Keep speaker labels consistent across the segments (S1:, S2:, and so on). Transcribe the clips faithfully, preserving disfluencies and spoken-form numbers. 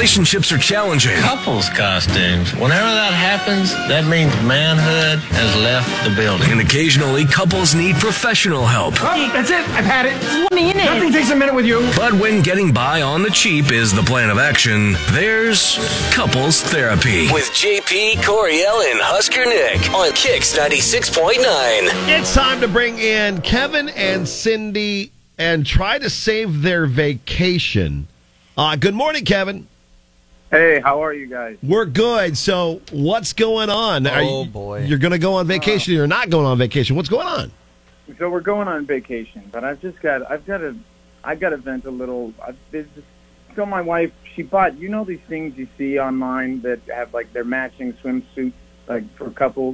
S1: relationships are challenging.
S2: Couples costumes. Whenever that happens, that means manhood has left the building.
S1: And occasionally, couples need professional help.
S3: Oh, that's it. I've had it. Nothing takes a minute with you.
S1: But when getting by on the cheap is the plan of action, there's couples therapy. With J P, Coriel, and Husker Nick on Kicks ninety-six point nine.
S4: It's time to bring in Kevin and Cindy and try to save their vacation. Uh, good morning, Kevin.
S5: Hey, how are you guys?
S4: We're good. So what's going on?
S6: Oh,
S4: are you,
S6: boy.
S4: You're going to go on vacation. Uh, you're not going on vacation. What's going on?
S5: So we're going on vacation, but I've just got, I've got to, I've got to vent a little. I've, just, so my wife, she bought, you know these things you see online that have like their matching swimsuits, like for couples?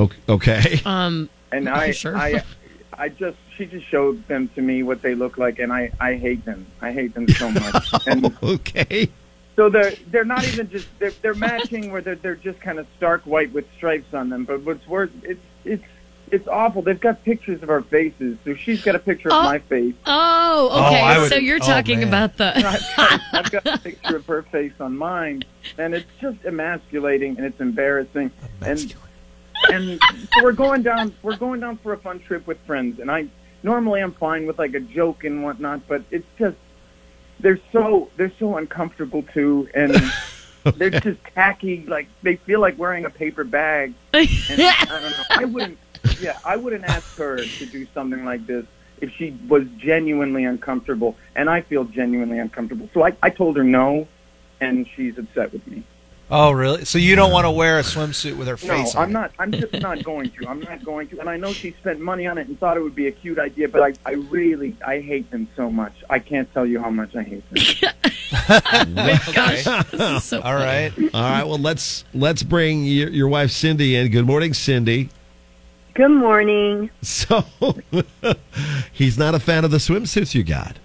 S4: Okay.
S7: Um,
S5: and I,
S7: sure.
S5: I, I just, she just showed them to me what they look like, and I, I hate them. I hate them so much. And
S4: okay.
S5: So they're they're not even just they're they're matching where they're they're just kind of stark white with stripes on them. But what's worse, it's it's it's awful. They've got pictures of our faces. So she's got a picture
S7: oh.
S5: of my face.
S7: Oh, okay.
S6: Oh, would,
S7: so you're talking
S6: oh,
S7: about the.
S5: I've, I've got a picture of her face on mine, and it's just emasculating and it's embarrassing. And and so we're going down we're going down for a fun trip with friends. And I normally I'm fine with like a joke and whatnot, but it's just. They're so they're so uncomfortable too, and they're just tacky. Like they feel like wearing a paper bag. And I don't know. I wouldn't. Yeah, I wouldn't ask her to do something like this if she was genuinely uncomfortable, and I feel genuinely uncomfortable. So I, I told her no, and she's upset with me.
S6: Oh, really? So you don't want to wear a swimsuit with her
S5: No,
S6: face on
S5: I'm not. I'm just not going to. I'm not going to. And I know she spent money on it and thought it would be a cute idea, but I, I really, I hate them so much. I can't tell you how much I hate them.
S7: Oh my gosh, this is so
S6: All right.
S4: All right. Well, let's let's bring your, your wife Cindy in. Good morning, Cindy.
S8: Good morning.
S4: So he's not a fan of the swimsuits you got.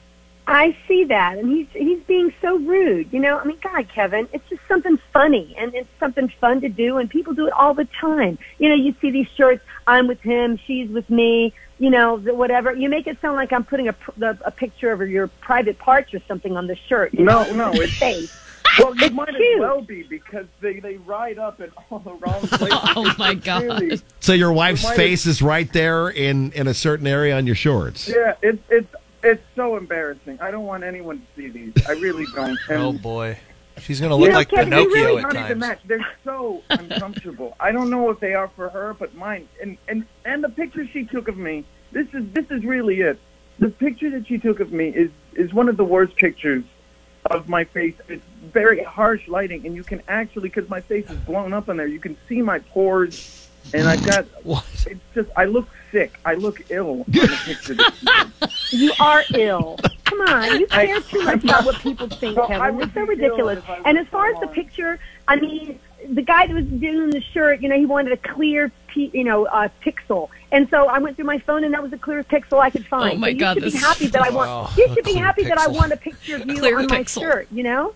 S8: I see that, and he's he's being so rude. You know, I mean, God, Kevin, it's just something funny, and it's something fun to do, and people do it all the time. You know, you see these shirts, I'm with him, she's with me, you know, the whatever. You make it sound like I'm putting a, the, a picture of your private parts or something on the shirt. You
S5: No,
S8: know,
S5: no, it's
S8: face.
S5: Well, it might
S8: cute.
S5: as well be because they, they ride up in all the wrong places.
S7: Oh, my
S5: It's
S7: God.
S5: really-
S4: So your wife's
S5: It might
S4: face is right there in, in a certain area on your shorts.
S5: Yeah, it's it's it's so embarrassing. I don't want anyone to see these. I really don't. And,
S6: Oh, boy. She's going to look
S8: You know,
S6: like
S8: Kevin, you
S6: Pinocchio
S8: really
S6: at
S5: not even
S6: times.
S5: match. They're so uncomfortable. I don't know if they are for her, but mine. And and and the picture she took of me. This is this is really it. The picture that she took of me is is one of the worst pictures of my face. It's very harsh lighting, and you can actually, because my face is blown up in there, you can see my pores, and I've got.
S6: What?
S5: It's just I look sick. I look ill on the picture. That she took.
S8: You are ill. Come on, you care
S5: I-
S8: too much about what people think,
S5: Well, I
S8: Kevin.
S5: would
S8: It's so
S5: be ill
S8: ridiculous.
S5: if I
S8: And
S5: was
S8: as far as
S5: so
S8: the
S5: long.
S8: picture, I mean, the guy that was doing the shirt, you know, he wanted a clear, pe- you know, uh, pixel. And so I went through my phone, and that was the clearest pixel I could find.
S7: Oh, my
S8: so you
S7: God,
S8: should be
S7: this-
S8: happy that I want.
S6: Wow,
S8: You
S6: a
S8: should be
S6: clear
S8: happy that I
S6: pixel.
S8: want a picture of you
S7: Clear
S8: on my
S7: pixel.
S8: shirt. You know.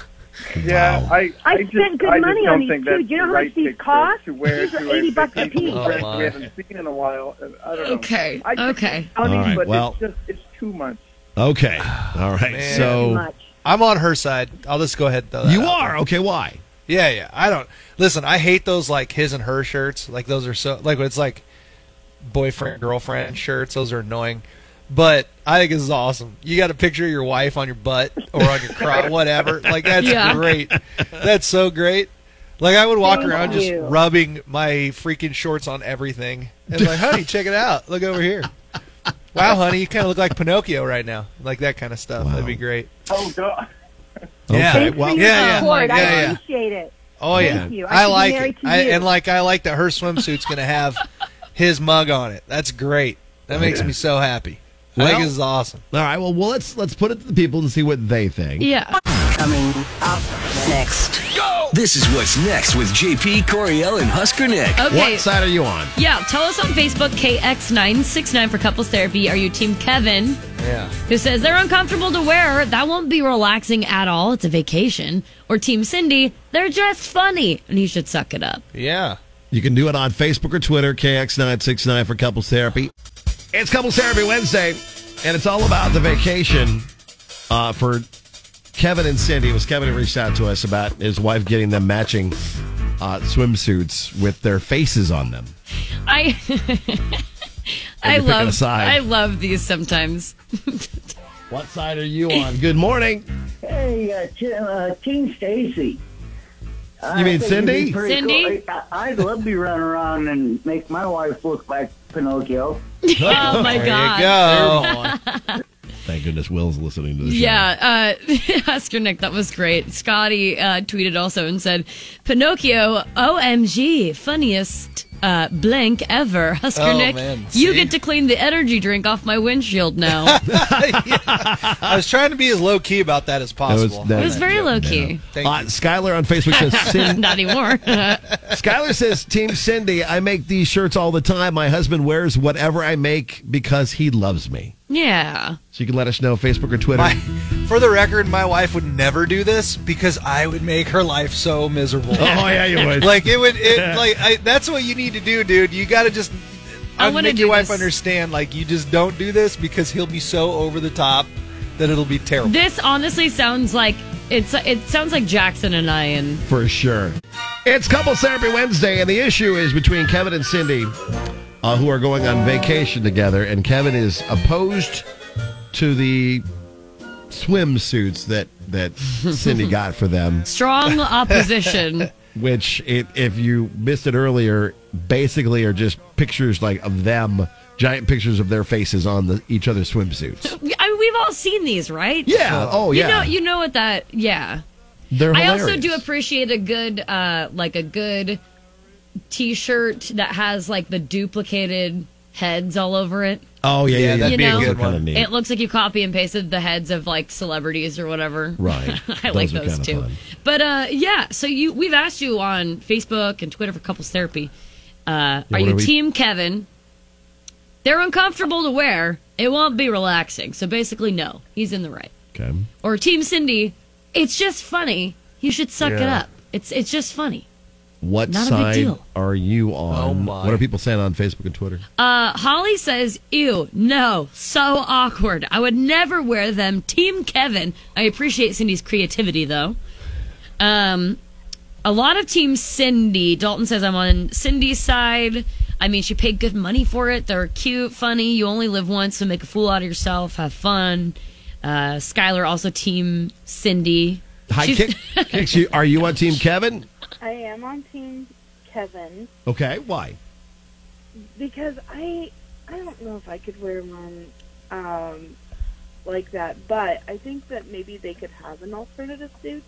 S5: Yeah, I
S8: I
S5: I
S8: spent
S5: just,
S8: good
S5: I just
S8: money
S5: don't
S8: on these,
S5: think
S8: too.
S5: that's
S8: You know
S5: the
S8: how
S5: right
S8: much these
S5: picture
S8: cost?
S5: to wear
S8: These are
S5: to a
S8: eighty bucks a
S5: vacation
S8: piece.
S6: Oh,
S5: friend
S6: my.
S5: we haven't seen in a while. I don't know.
S7: Okay,
S5: I think
S7: okay.
S5: it's funny,
S4: All right,
S5: but
S4: well-
S5: it's just it's too much.
S4: Okay. All right.
S6: Man.
S8: Too
S4: So
S8: much.
S6: I'm on her side. I'll just go ahead and throw that
S4: you
S6: out
S4: are.
S6: there.
S4: Okay. Why?
S6: Yeah, yeah. I don't listen. I hate those like his and her shirts. Like those are so like when it's like boyfriend girlfriend shirts. Those are annoying. But I think this is awesome. You got a picture of your wife on your butt or on your crotch, whatever. Like that's
S7: Yeah.
S6: great. That's so great. Like I would walk
S8: Thank
S6: around just
S8: you.
S6: rubbing my freaking shorts on everything and like, honey, check it out. Look over here. Wow, honey, you kind of look like Pinocchio right now. Like that kind of stuff.
S4: Wow.
S6: That'd be great.
S5: Oh God.
S6: Yeah.
S4: Okay.
S8: Thanks
S4: Well,
S8: for your
S6: yeah, yeah.
S8: support.
S6: Yeah,
S8: I
S6: yeah.
S8: appreciate it.
S6: Oh
S8: Thank
S6: yeah,
S8: you. I
S6: I,
S8: should be
S6: like
S8: married
S6: it,
S8: to
S6: I,
S8: you.
S6: and like I like that her swimsuit's gonna have his mug on it. That's great. That makes me so happy. I
S4: Well-
S6: think this is awesome.
S4: all right. Well, well, let's let's put it to the people and see what they think.
S7: Yeah.
S9: Coming up next.
S1: This is what's next with J P, Coriel, and Husker Nick.
S7: Okay.
S4: What side are you on?
S7: Yeah, tell us on Facebook, K X nine six nine for couples therapy. Are you Team Kevin,
S6: Yeah.
S7: who says they're uncomfortable to wear? That won't be relaxing at all. It's a vacation. Or Team Cindy, they're just funny, and he should suck it up.
S6: Yeah.
S4: You can do it on Facebook or Twitter, K X nine six nine for couples therapy. It's Couples Therapy Wednesday, and it's all about the vacation uh, for Kevin and Cindy. It was Kevin who reached out to us about his wife getting them matching uh, swimsuits with their faces on them.
S7: I I
S4: you're picking a
S7: love
S4: side.
S7: I love these sometimes.
S4: What side are you on? Good morning.
S10: Hey, uh, T- uh, Team Stacy.
S4: You mean Cindy?
S7: Cindy?
S10: Cool. I- I'd love to be running around and make my wife look like Pinocchio.
S7: Oh my
S6: There
S7: god.
S6: you go.
S4: Thank goodness Will's listening to the show.
S7: Yeah, uh, Husker Nick, that was great. Scotty uh, tweeted also and said, Pinocchio, O M G, funniest uh, blank ever. Husker
S6: Oh,
S7: Nick,
S6: man.
S7: you
S6: See?
S7: get to clean the energy drink off my windshield now.
S6: I was trying to be as low key about that as possible.
S4: that
S7: It was very low key.
S6: Thank
S4: Uh,
S6: you.
S4: Skylar on Facebook says, Cindy,
S7: Not anymore.
S4: Skylar says, Team Cindy, I make these shirts all the time. My husband wears whatever I make because he loves me.
S7: Yeah.
S4: So you can let us know, Facebook or Twitter.
S6: My, for the record, my wife would never do this because I would make her life so miserable.
S4: Oh, yeah, you would.
S6: Like it would. It, like I, that's what you need to do, dude. You got to just.
S7: I
S6: I'd
S7: wanna
S6: make
S7: do
S6: your wife
S7: this.
S6: understand. Like you just don't do this because he'll be so over the top that it'll be terrible.
S7: This honestly sounds like it's it sounds like Jackson and I and
S4: For sure. It's Couples Therapy Wednesday, and the issue is between Kevin and Cindy, uh, who are going on vacation together, and Kevin is opposed to the swimsuits that, that Cindy got for them,
S7: strong opposition.
S4: which, it, if you missed it earlier, basically are just pictures like of them, giant pictures of their faces on the, each other's swimsuits.
S7: I mean, we've all seen these, right?
S4: Yeah. Oh, yeah.
S7: You know, you know what that? Yeah.
S4: They're
S7: I
S4: hilarious.
S7: also do appreciate a good, uh, like a good T-shirt that has like the duplicated heads all over it.
S4: Oh, yeah, yeah,
S6: Yeah,
S4: yeah.
S6: that'd
S7: You
S6: be
S7: know?
S6: a good
S4: Those are kinda
S6: one.
S4: neat.
S7: It looks like you copy and pasted the heads of like celebrities or whatever.
S4: Right.
S7: I like
S4: Those are
S7: those
S4: kinda
S7: too.
S4: fun.
S7: But uh, yeah, so you we've asked you on Facebook and Twitter for Couples Therapy. Uh, are
S4: what
S7: you
S4: are we-
S7: Team Kevin? They're uncomfortable to wear. It won't be relaxing. So basically, no, he's in the right.
S4: Okay.
S7: Or Team Cindy, it's just funny. You should suck it
S6: Yeah.
S7: up. It's it's just funny.
S4: What
S7: Not a big
S4: side
S7: deal.
S4: are you on?
S6: Oh, my.
S4: What are people saying on Facebook and Twitter?
S7: Uh, Holly says, ew, no, so awkward. I would never wear them. Team Kevin. I appreciate Cindy's creativity, though. Um, a lot of Team Cindy. Dalton says, I'm on Cindy's side. I mean, she paid good money for it. They're cute, funny. You only live once, so make a fool out of yourself. Have fun. Uh, Skylar, also Team Cindy.
S4: Hi,
S7: She's-
S4: Kick. Kicks, you- are you on Team Kevin?
S11: I am on Team Kevin
S4: Okay, why?
S11: because I I don't know if I could wear one um, like that, but I think that maybe they could have an alternative suit.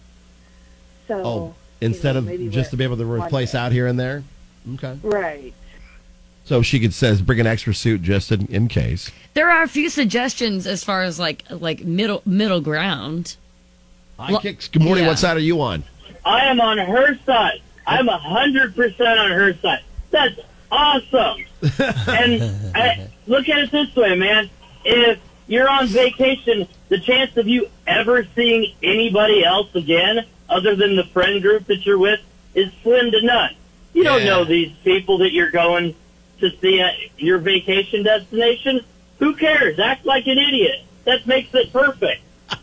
S11: So
S4: Oh,
S11: you
S4: instead
S11: know,
S4: of
S11: maybe
S4: just to
S11: wear
S4: be able to
S11: one
S4: replace
S11: day.
S4: out here and there? Okay.
S11: Right.
S4: So she could says bring an extra suit just in, in case.
S7: There are a few suggestions as far as like like middle middle ground.
S4: Hi,
S7: Well,
S4: Kicks. Good morning.
S7: yeah.
S4: What side are you on?
S12: I am on her side. I'm a hundred percent on her side. That's awesome. And I, look at it this way, man. If you're on vacation, the chance of you ever seeing anybody else again, other than the friend group that you're with, is slim to none. You don't
S6: Yeah.
S12: know these people that you're going to see at your vacation destination. Who cares? Act like an idiot. That makes it perfect.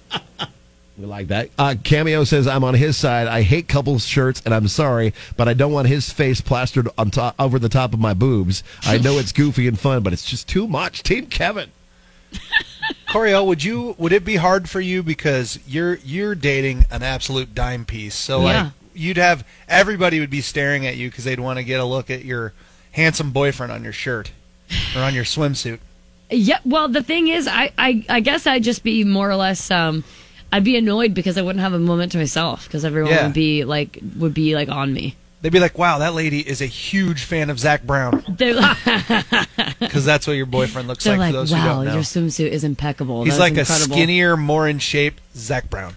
S4: We like that. Uh, Cameo says I'm on his side. I hate couples shirts, and I'm sorry, but I don't want his face plastered on top over the top of my boobs. I know it's goofy and fun, but it's just too much. Team Kevin.
S6: Coriel, would you? Would it be hard for you because you're you're dating an absolute dime piece? So
S7: Yeah.
S6: like you'd have everybody would be staring at you because they'd want to get a look at your handsome boyfriend on your shirt or on your swimsuit.
S7: Yeah, well, the thing is, I, I, I guess I'd just be more or less, um, I'd be annoyed because I wouldn't have a moment to myself because everyone
S6: Yeah.
S7: would be like, would be like on me.
S6: They'd be like, "Wow, that lady is a huge fan of Zach Brown,"
S7: They're like,
S6: because that's what your boyfriend looks
S7: they're
S6: like.
S7: like
S6: For those who
S7: wow,
S6: don't know,
S7: your swimsuit is impeccable.
S6: he's
S7: That is
S6: like
S7: incredible.
S6: a skinnier, more in shape Zach Brown.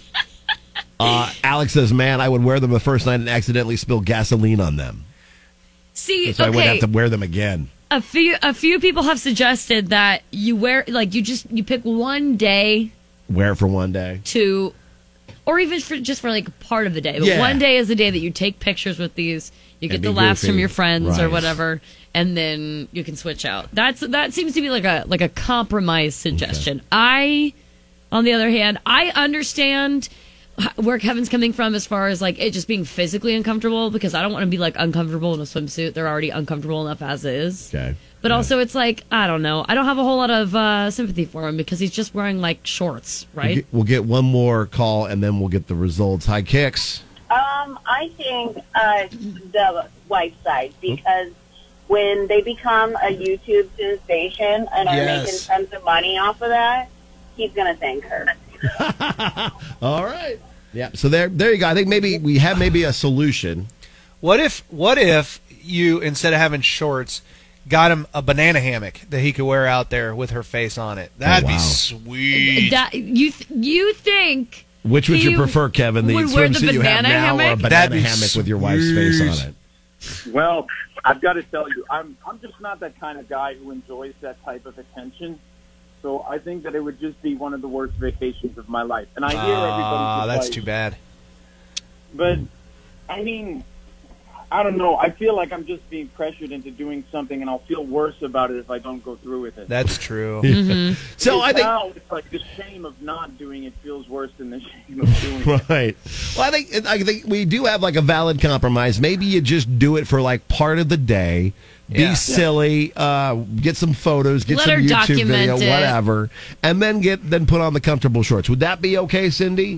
S4: Uh, Alex says, man, I would wear them the first night and accidentally spill gasoline on them.
S7: See,
S4: So I wouldn't
S7: okay,
S4: have to wear them again.
S7: a few, a few people have suggested that you wear, like, you just, you pick one day
S4: Wear it for one day.
S7: to, or even for just for like part of the day. But
S4: Yeah.
S7: one day is the day that you take pictures with these. You get
S4: And
S7: the
S4: be
S7: laughs from
S4: goofy.
S7: your friends or
S4: Right.
S7: whatever, and then you can switch out. That's that seems to be like a like a compromise suggestion. I On the other hand, I understand where Kevin's coming from as far as like it just being physically uncomfortable, because I don't want to be like uncomfortable in a swimsuit. They're already uncomfortable enough as is.
S4: Okay.
S7: But yeah. also it's like, I don't know. I don't have a whole lot of uh, sympathy for him because he's just wearing like shorts, right?
S4: We'll get, we'll get one more call and then we'll get the results. Hi, Kix.
S13: Um, I think uh, the wife side, because when they become a YouTube sensation and are
S4: Yes.
S13: making tons of money off of that, he's going to thank her.
S4: All right. Yeah. So there, there you go. I think maybe we have maybe a solution.
S6: What if what if you, instead of having shorts, got him a banana hammock that he could wear out there with her face on it? That'd
S4: Oh, wow.
S6: be sweet.
S7: That, you th- you think
S4: Which would
S7: he
S4: you prefer, Kevin? The
S7: would wear the
S4: swimsuit you have
S7: banana
S4: now or a
S7: hammock?
S4: banana
S6: That'd be
S4: hammock with your wife's face
S6: sweet.
S4: on it?
S5: Well, I've got to tell you, I'm I'm just not that kind of guy who enjoys that type of attention. So I think that it would just be one of the worst vacations of my life. And I hear
S6: Ah,
S5: everybody's
S6: that's
S5: advice,
S6: too bad.
S5: But I mean, I don't know. I feel like I'm just being pressured into doing something, and I'll feel worse about it if I don't go through with it.
S6: That's true.
S7: Mm-hmm.
S4: So I think
S5: now it's like the shame of not doing it feels worse than the shame of doing it.
S4: right. Well, I think I think we do have like a valid compromise. Maybe you just do it for like part of the day. Be
S6: Yeah.
S4: silly, uh, get some photos, get
S7: Let
S4: some
S7: her
S4: YouTube
S7: document
S4: video,
S7: it.
S4: whatever, and then get then put on the comfortable shorts. Would that be okay, Cindy?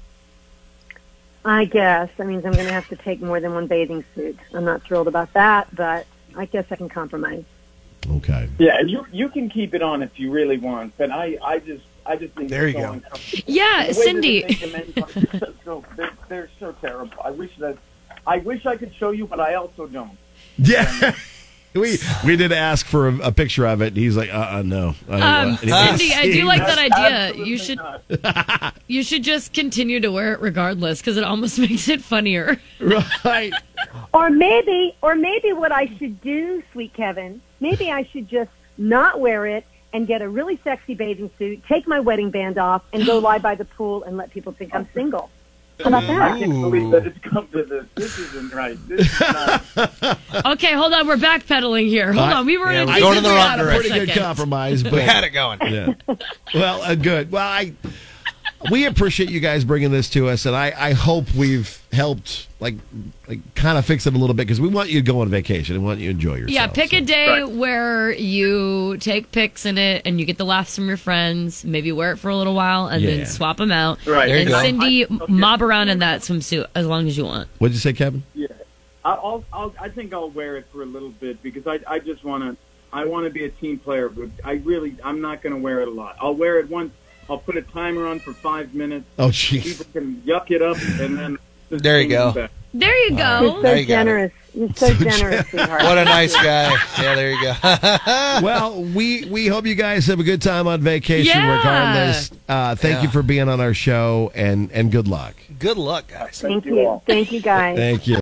S8: I guess. That means I'm going to have to take more than one bathing suit. I'm not thrilled about that, but I guess I can compromise.
S4: Okay.
S5: Yeah, you you can keep it on if you really want, but I, I just I just think
S6: There
S5: it's
S6: you
S5: so
S6: go.
S5: uncomfortable.
S7: Yeah,
S5: The way that
S7: Cindy.
S5: they make the men look so, they're, they're so terrible. I wish that I wish I could show you, but I also don't.
S4: Yeah. We we did ask for a, a picture of it. And he's like, uh, uh no. I don't
S7: Um,
S4: want anything
S7: Cindy, I
S4: to
S7: do
S4: see.
S7: like that idea.
S5: Absolutely
S7: You should
S5: not.
S7: you should just continue to wear it regardless, because it almost makes it funnier.
S4: Right.
S8: Or maybe, or maybe what I should do, sweet Kevin, maybe I should just not wear it and get a really sexy bathing suit, take my wedding band off, and go lie by the pool and let people think I'm single. How about that?
S5: I can't believe that it's come to this. This isn't right. This is not.
S7: Okay, hold on. We're backpedaling here. Hold
S4: Uh,
S7: on. We were
S6: yeah,
S7: in a
S6: we're going in the wrong
S7: spot for a
S4: Pretty good
S7: second.
S4: compromise, but
S6: We had it going.
S4: yeah. Well, uh, good. Well, I we appreciate you guys bringing this to us, and I, I hope we've helped, like, like kind of fix it a little bit, because we want you to go on vacation and want you to enjoy yourself.
S7: Yeah, pick
S4: so.
S7: a day
S5: Right.
S7: where you take pics in it and you get the laughs from your friends. Maybe wear it for a little while and
S4: Yeah.
S7: then swap them out.
S5: Right.
S6: There you
S7: And
S6: go.
S7: Cindy,
S5: I- okay.
S7: mob around in that swimsuit as long as you want.
S4: What'd you say, Kevin?
S5: Yeah, I'll, I'll, I think I'll wear it for a little bit because I, I just want to, I want to be a team player. But I really, I'm not going to wear it a lot. I'll wear it once. I'll put a timer on for five minutes.
S4: Oh, jeez.
S5: People can yuck it up, and then just
S6: There you
S5: bring
S6: go.
S5: it back.
S7: There you
S8: You're
S7: go.
S8: so
S6: There you got it.
S8: generous. You're so, generous, sweetheart.
S6: What a nice guy. Yeah, there you go.
S4: Well, we we hope you guys have a good time on vacation.
S7: Yeah.
S4: Regardless, uh, thank
S6: Yeah.
S4: you for being on our show, and and good luck.
S6: Good luck, guys.
S8: Thank you. Thank you, guys.
S4: Thank you.